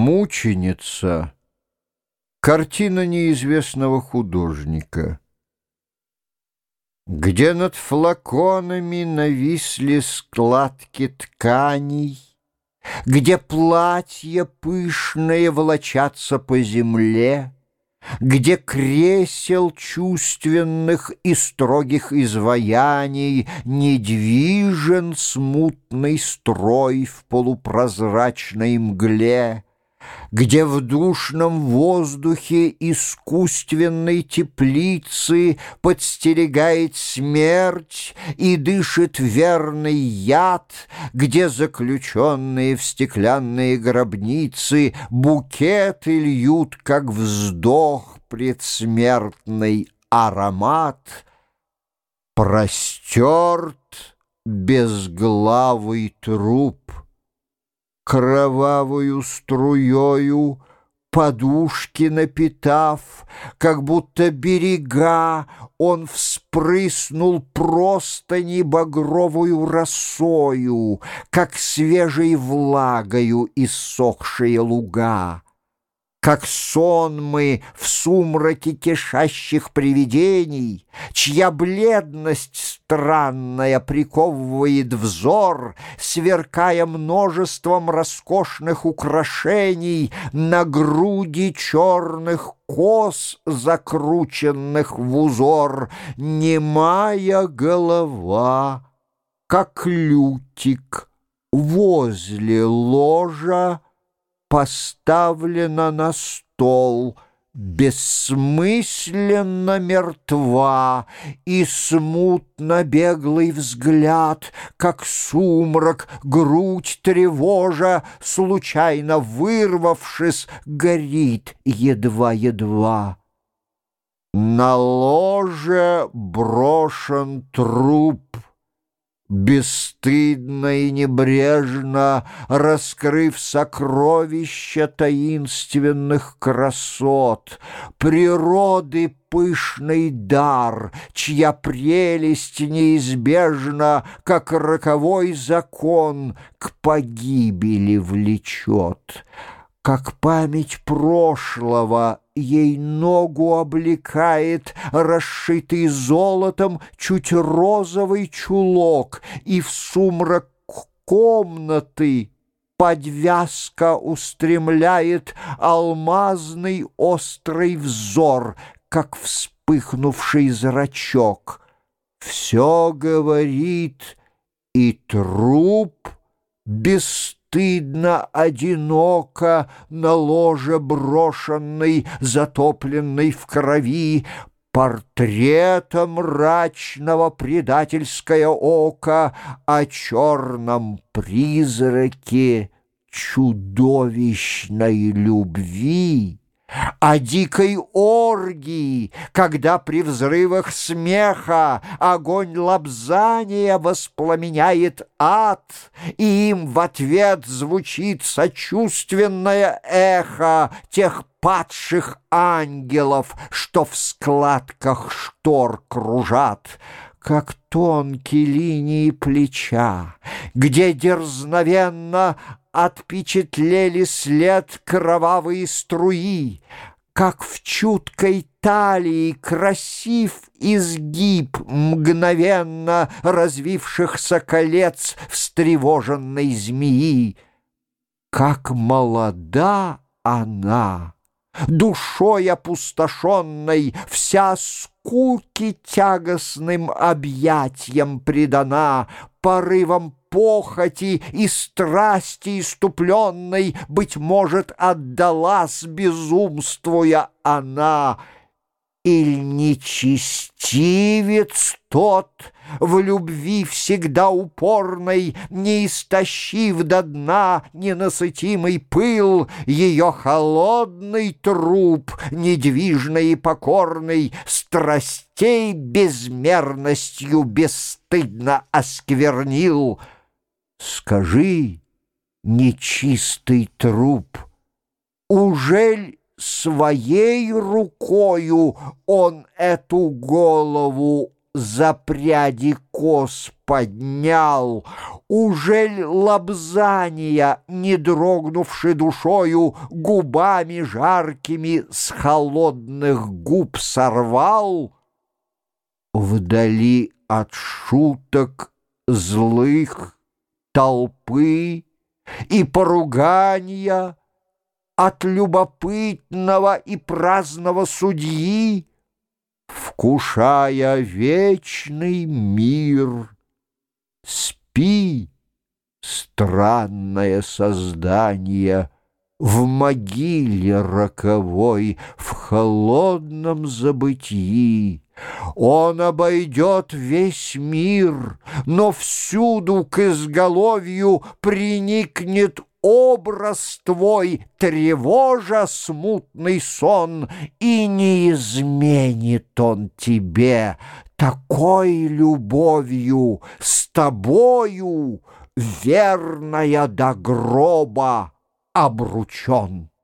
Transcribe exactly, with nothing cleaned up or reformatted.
Мученица. Картина неизвестного художника. Где над флаконами нависли складки тканей, где платья пышные волочатся по земле, где кресел чувственных и строгих изваяний недвижен смутный строй в полупрозрачной мгле, где в душном воздухе искусственной теплицы подстерегает смерть и дышит верный яд, где заключенные в стеклянные гробницы букеты льют, как вздох предсмертный аромат, простерт безглавый труп. Кровавую струёю подушки напитав, как будто берега, он вспрыснул простыни багровую росою, как свежей влагою иссохшие луга. Как сонмы в сумраке кишащих привидений, чья бледность странная приковывает взор, сверкая множеством роскошных украшений на груди черных кос, закрученных в узор, немая голова, как лютик возле ложа, поставлена на стол, бессмысленно мертва, и смутно беглый взгляд, как сумрак, грудь тревожа, случайно вырвавшись, горит едва-едва. На ложе брошен труп, бесстыдно и небрежно раскрыв сокровища таинственных красот, природы пышный дар, чья прелесть неизбежна, как роковой закон, к погибели влечет. Как память прошлого ей ногу облекает расшитый золотом чуть розовый чулок, и в сумрак комнаты подвязка устремляет алмазный острый взор, как вспыхнувший зрачок. Все говорит, и труп бесстыдно, стыдно, одиноко на ложе брошенный, затопленный в крови, портрета мрачного предательское око о черном призраке чудовищной любви, о дикой оргии, когда при взрывах смеха огонь лобзания воспламеняет ад, и им в ответ звучит сочувственное эхо тех падших ангелов, что в складках штор кружат. Как тонкие линии плеча, где дерзновенно отпечатлели след кровавые струи, как в чуткой талии красив изгиб мгновенно развившихся колец встревоженной змеи. Как молода она, душой опустошенной, вся скуки тягостным объятиям предана, порывом похоти и страсти иступленной, быть может, отдалась, безумствуя она. Иль нечестивец тот, в любви всегда упорной, не истощив до дна ненасытимый пыл, ее холодный труп, недвижный и покорный, страстей безмерностью бесстыдно осквернил. Скажи, нечистый труп, ужель своей рукою он эту голову за пряди кос поднял, ужель лобзания, не дрогнувши душою, губами жаркими с холодных губ сорвал? Вдали от шуток злых толпы и поруганья, от любопытного и праздного судьи, вкушая вечный мир, спи, странное создание, в могиле роковой, в холодном забытии. Он обойдет весь мир, но всюду к изголовью приникнет образ твой, тревожа смутный сон, и не изменит он тебе такой любовью, с тобою, верная до гроба, обручен.